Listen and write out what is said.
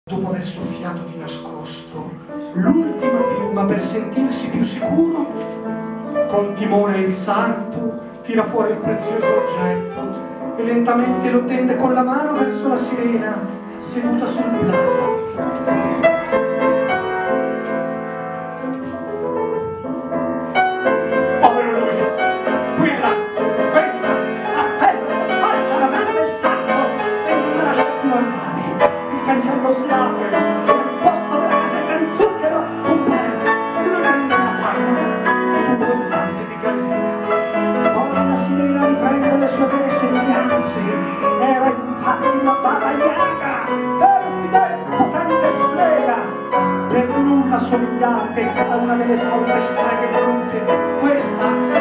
dopo aver soffiato di nascosto l'ultima piuma per sentirsi più sicuro, con timore il sarto tira fuori il prezioso oggetto e lentamente lo tende con la mano verso la sirena seduta sul prato. Cancello si apre e al posto della casetta di zucchero compare una grande panna sbuozzante di gallina. Poi la sirena riprende le sue vere sembianze. Era infatti una baba yaga, perfida e potente strega, per nulla somigliante a una delle solite streghe brutte. Questa